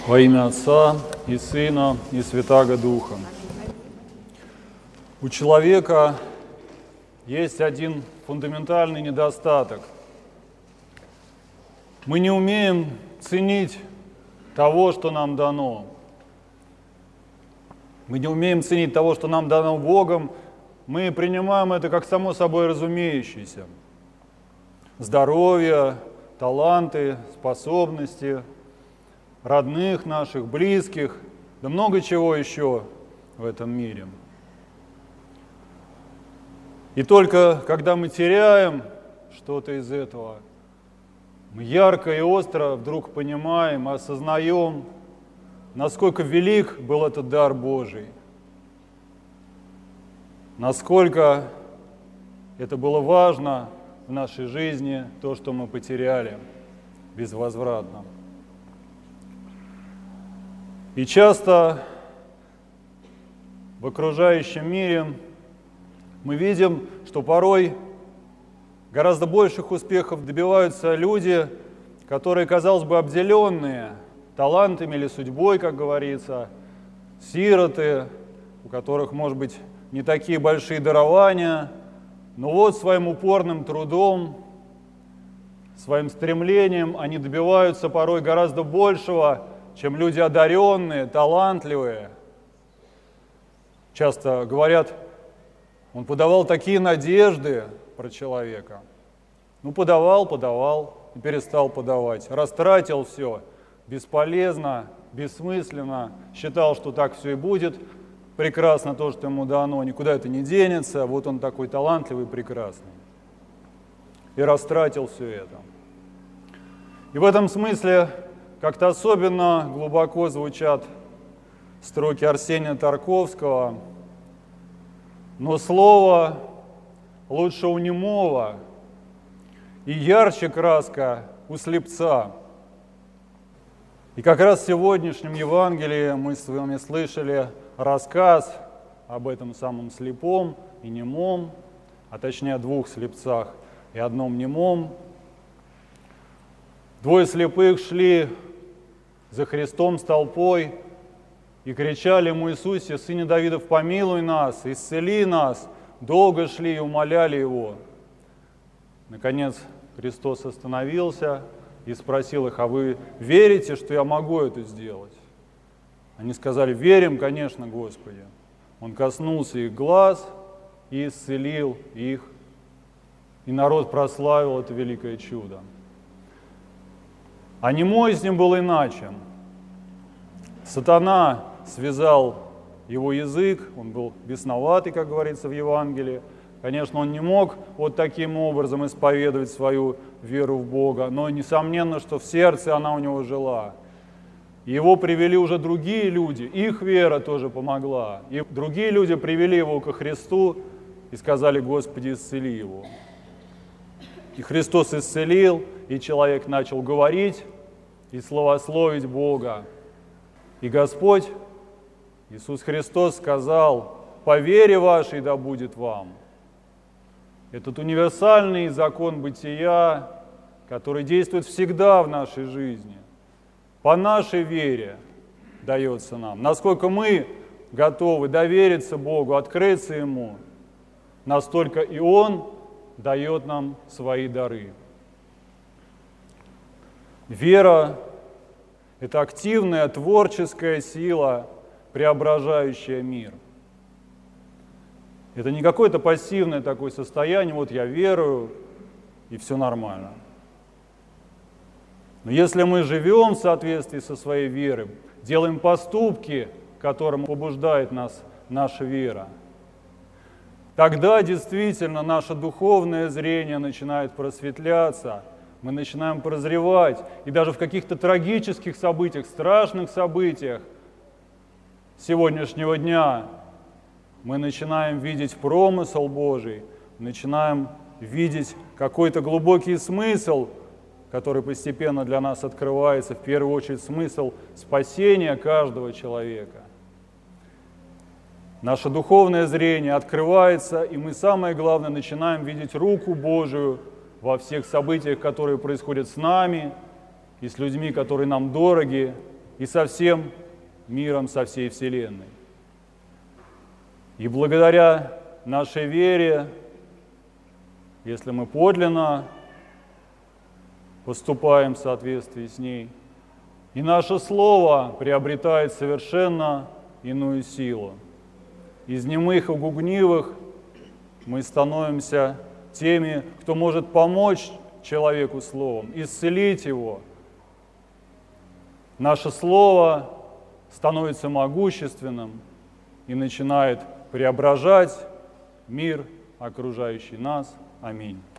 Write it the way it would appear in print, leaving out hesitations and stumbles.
Во имя Отца и Сына и Святаго Духа. У человека есть один фундаментальный недостаток. Мы не умеем ценить того, что нам дано. Мы не умеем ценить того, что нам дано Богом. Мы принимаем это как само собой разумеющееся. Здоровье, таланты, способности, родных наших, близких, да много чего еще в этом мире. И только когда мы теряем что-то из этого, мы ярко и остро вдруг понимаем, осознаем, насколько велик был этот дар Божий, насколько это было важно в нашей жизни, то, что мы потеряли безвозвратно. И часто в окружающем мире мы видим, что порой гораздо больших успехов добиваются люди, которые, казалось бы, обделенные талантами или судьбой, как говорится, сироты, у которых, может быть, не такие большие дарования, но вот своим упорным трудом, своим стремлением они добиваются порой гораздо большего, чем люди одаренные, талантливые. Часто говорят, он подавал такие надежды про человека. Ну, подавал, и перестал подавать. Растратил все, бесполезно, бессмысленно. Считал, что так все и будет. Прекрасно то, что ему дано, никуда это не денется. Вот он такой талантливый, прекрасный. И растратил все это. И в этом смысле как-то особенно глубоко звучат строки Арсения Тарковского. Но слово лучше у немого, и ярче краска у слепца. И как раз в сегодняшнем Евангелии мы с вами слышали рассказ об этом самом слепом и немом, а точнее о двух слепцах и одном немом. Двое слепых шли за Христом с толпой и кричали ему: Иисусе, Сыне Давидов, помилуй нас, исцели нас. Долго шли и умоляли Его. Наконец Христос остановился и спросил их: а вы верите, что я могу это сделать? Они сказали: верим, конечно, Господи. Он коснулся их глаз и исцелил их. И народ прославил это великое чудо. А немой с ним был иначе. Сатана связал его язык, он был бесноватый, как говорится в Евангелии. Конечно, он не мог вот таким образом исповедовать свою веру в Бога, но несомненно, что в сердце она у него жила. И его привели уже другие люди, их вера тоже помогла. И другие люди привели его ко Христу и сказали: Господи, исцели его. И Христос исцелил, и человек начал говорить и славословить Бога. И Господь, Иисус Христос, сказал: по вере вашей да будет вам. Этот универсальный закон бытия, который действует всегда в нашей жизни, по нашей вере дается нам. Насколько мы готовы довериться Богу, открыться Ему, настолько и Он дает нам свои дары. Вера – это активная, творческая сила, преображающая мир. Это не какое-то пассивное такое состояние, вот я верую, и все нормально. Но если мы живем в соответствии со своей верой, делаем поступки, которым побуждает нас наша вера, тогда действительно наше духовное зрение начинает просветляться, мы начинаем прозревать, и даже в каких-то трагических событиях, страшных событиях сегодняшнего дня мы начинаем видеть промысел Божий, начинаем видеть какой-то глубокий смысл, который постепенно для нас открывается, в первую очередь смысл спасения каждого человека. Наше духовное зрение открывается, и мы, самое главное, начинаем видеть руку Божию во всех событиях, которые происходят с нами и с людьми, которые нам дороги, и со всем миром, со всей Вселенной. И благодаря нашей вере, если мы подлинно поступаем в соответствии с ней, и наше слово приобретает совершенно иную силу. Из немых и гугнивых мы становимся теми, кто может помочь человеку словом, исцелить его. Наше слово становится могущественным и начинает преображать мир, окружающий нас. Аминь.